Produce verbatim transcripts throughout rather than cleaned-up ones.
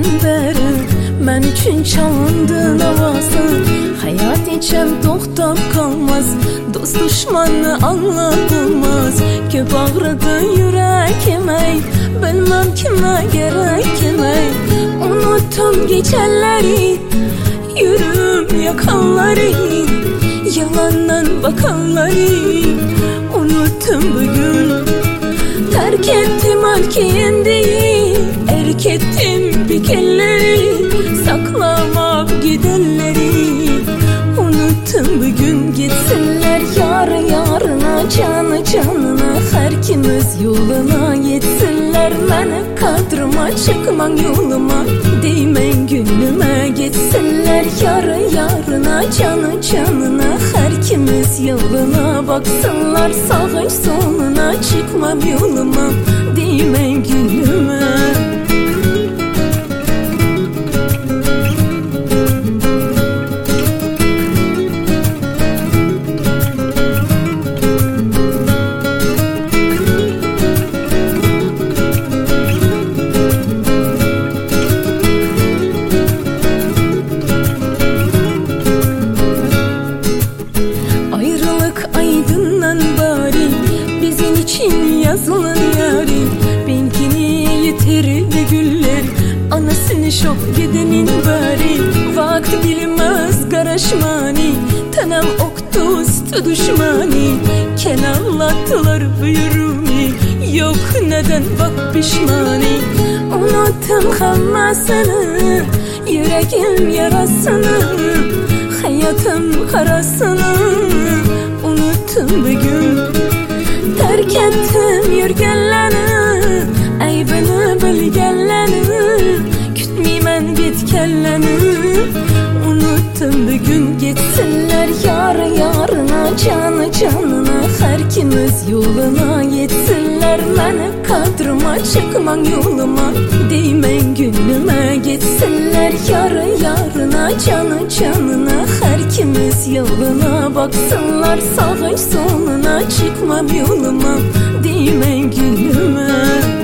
günden beri men üçün çalındın havası. Hayat içem toxtab kalmaz, dost düşmanı anlap olmaz. Köp ağrıdı yüreğime, bilmem kime gerekime. Unuttum geçenleri, yürüm yakanları, yalandan bakanları. Unuttum bugün, terk ettim erkeğindeyi, erk ettim pikelleri, saklamak gidenleri. Unuttum bugün, gitsinler yarı yarına, canı canına, her kimiz yoluna yetsinler. Mene kadrıma, çıkman yoluma, değmen günüme. Gitsinler yarı yarına, canı canına, her kimiz yoluna. Baksınlar sağın soluna, çıkmam yoluma, değmen günüme. Aydından bari bizim için yazılan yarim. Benimkini yitirdi güller, anasını şok gidenin bari. Vakti bilmez karışmani, tanam oktu üstü düşmani. Kenarlattılar buyurumi, yok neden bak pişmani. Unuttum hammasını, yüreğim yarasını, hayatım karasını. Unuttum bugün, terk ettim yürgenlerini, aybını bilgenlerini, kütmeymen bitkenlerini. Unuttum bugün, gitsinler yarı yarına, canı canına, her kimiz yoluna yetsinler. Mene kadrıma, çıkman yoluma, değmen günüme. Gitsinler yarı yarına, canı canına, her kimiz yoluna. Baksınlar sağın soluna, çıkmam yoluma, değmen günüme.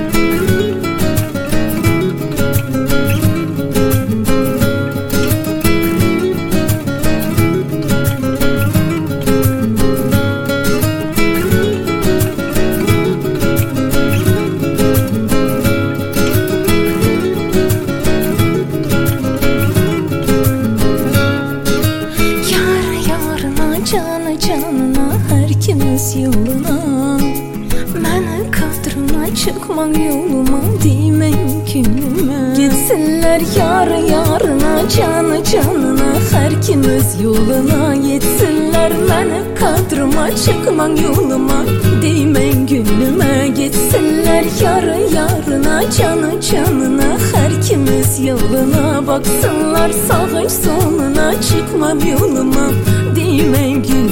Canı canına, her kimiz yoluna. Mene kadrına, çıkman yoluma, değmen günüme. Gitsinler yarı yarına, canı canına, her kimiz yoluna yetsinler. Mene kadrıma, çıkman yoluma, değmen günüme. Gitsinler yarı yarına, canı canına, her kimiz yoluna. Baksınlar sağın soluna, çıkmam yoluma, değmen günüme.